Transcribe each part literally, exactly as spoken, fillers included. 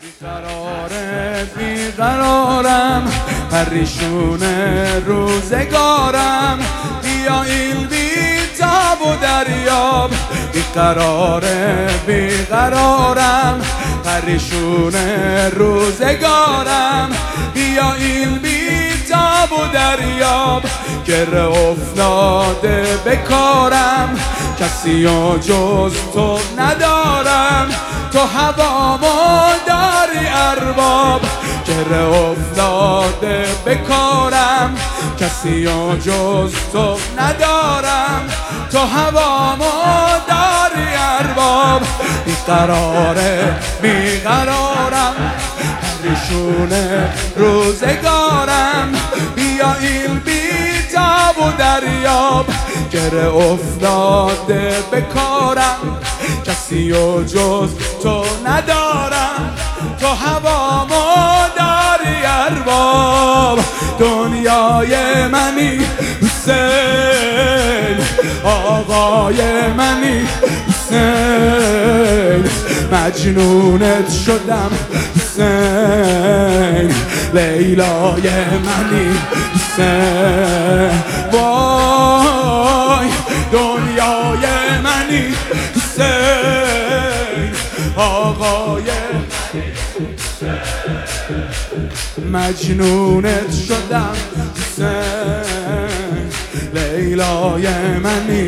بیقراره بیقرارم پریشون روزگارم بیا این بیتاب و دریاب بیقراره بیقرارم پریشون روزگارم بیا این بیتاب و دریاب گره افتاده بکارم کسی و جز تو ندارم تو هوامو داری ارباب گره افتاده بکارم کسی و جز تو ندارم تو هوامو داری ارباب بیقراره بیقرارم پریشون روزگارم بیا این بیتاب و دریاب گره افتاده بکارم کسی و جز تو ندارم تو هوامو داری ارباب دنیای منی حسین آقای منی حسین مجنونت شدم حسین لیلای منی حسین وای دنیای منی حسین آقای مجنونت شدم حسین لیلای منی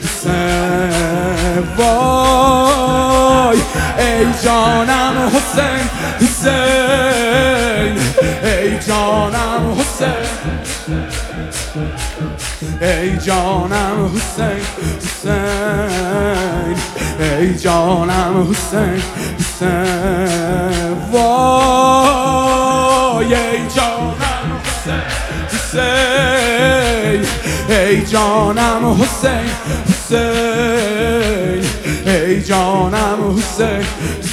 حسین وای ای جانم حسین حسین ای جانم حسین ای جانم حسین حسین ای جانم حسین حسین وای ای جانم حسین ای جانم حسین حسین ای جانم حسین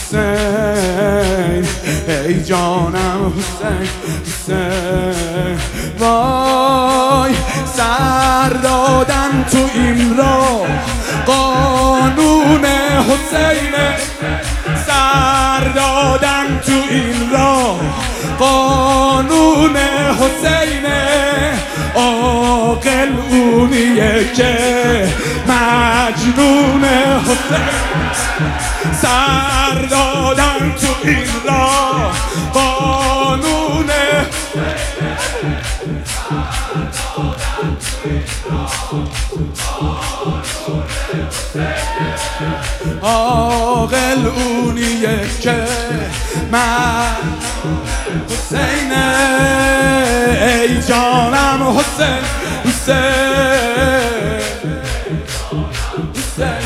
حسین ای جانم حسین حسین وای سر دادن تو این راه قانون حسینه سر دادن تو این راه قانون حسینه عاقل اونیه که مجنون حسین سر دادن تو این راه قانون عاقل اونیه که من حسینه ای جانم حسین حسین حسین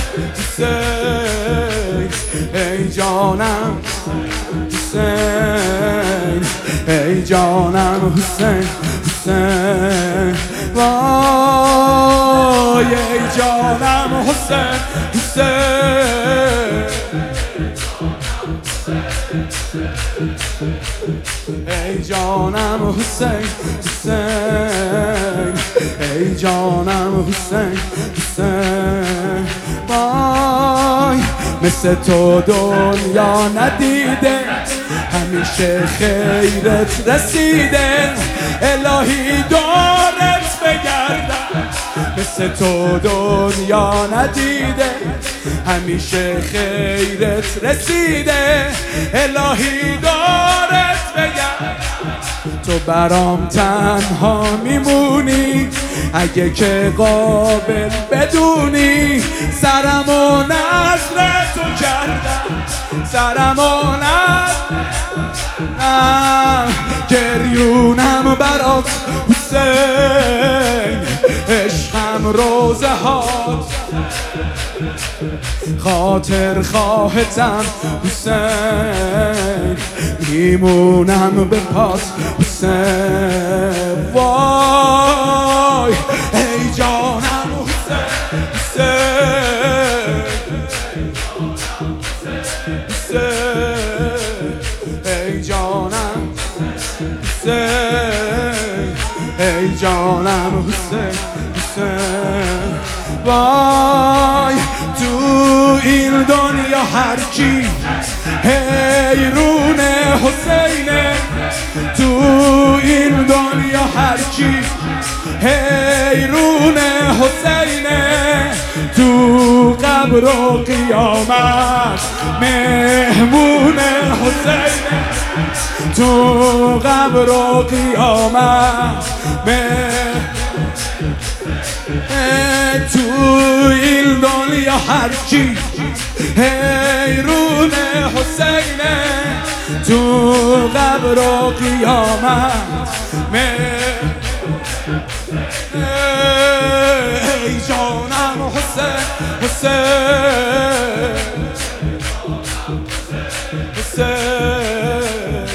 حسین ای جانم حسین ای جانم حسین حسین وای ای جانم حسین حسین ای جانم حسین حسین ای جانم حسین حسین وای مثل تو دنیا ندیده همیشه خیرت رسیده الهی دارت بگردم مثل تو دنیا ندیده همیشه خیرت رسیده الهی دارت بگردم تو برام تنها میمونی اگه که قابل بدونی سرم و نظر تو کردم سرم و نظرم گریونم برات حسین عشقم روزه هات خاطر خواهتم حسین میمونم به پاس حسین وای ای جانم حسین حسین ای جانم حسین ای جانم حسین حسین وای تو این دنیا هر کی حیرونه حسینه تو این دنیا هرچی حیرون حسینه تو قبر و قیامت مهمون حسینه تو قبر و قیامت تو این دنیا هرچی حیرون حسینه تو قبر و قیامت ای جانم حسین حسین حسین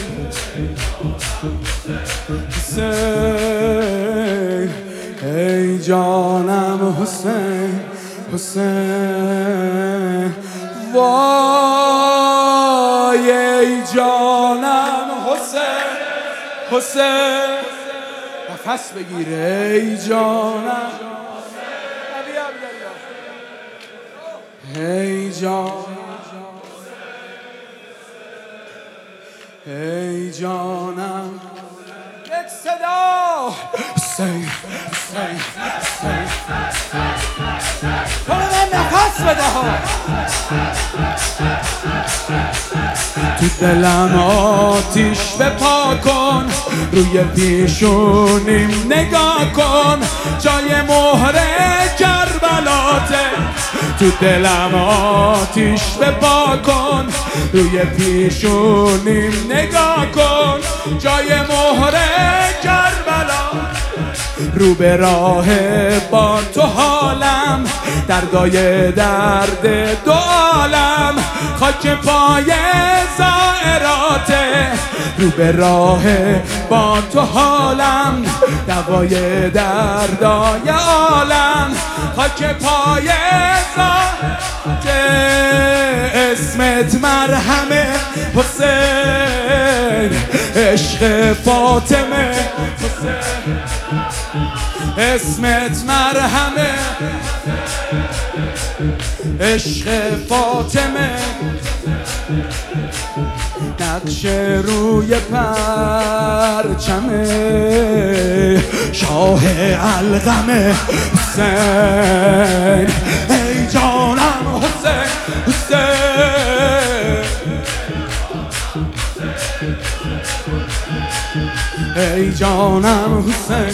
حسین ای جانم حسین حسین وای ای جانم حسین حسین نفس بگیره ای جانم ای جانم ای جانم یک صدا حسین حسین حسین تو من نفس بده ها تو دلم آتیش بپا کن روی پیشونیم نگاه کن جای مهر کربلاته تو دلم آتیش بپا کن روی پیشونیم نگاه کن جای مهر کربلا رو به راه با تو حالم دردای درد دو عالم خاک پای زائراته رو به راه با تو حالم دوای دردای عالم خاک پای زائراته اسمت مرهمه حسین عشق فاطمه حسین اسمت مرهمه عشق فاطمه نقش روی پرچمه شاه علقمه حسین ای جانم حسین حسین ای جانم حسین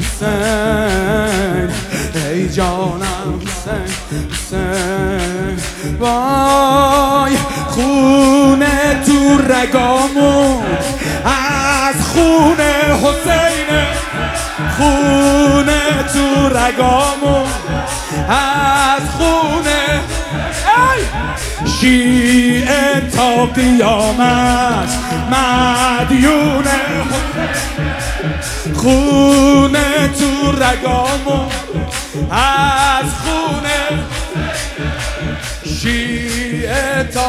حسین ای جانم حسین حسین وای خونه تو رگامون از خونه حسینه خونه تو رگامون از خونه ای شیعه تا قیامت مدیونه خونه تو رگامون از خونه شیعه تا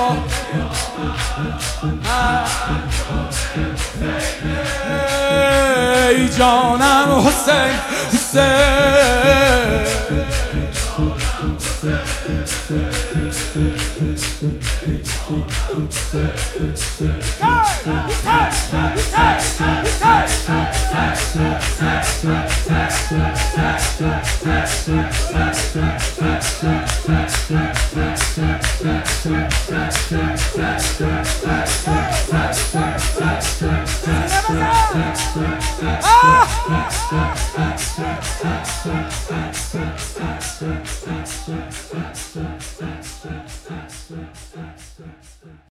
ای جانم حسین حسین Ah!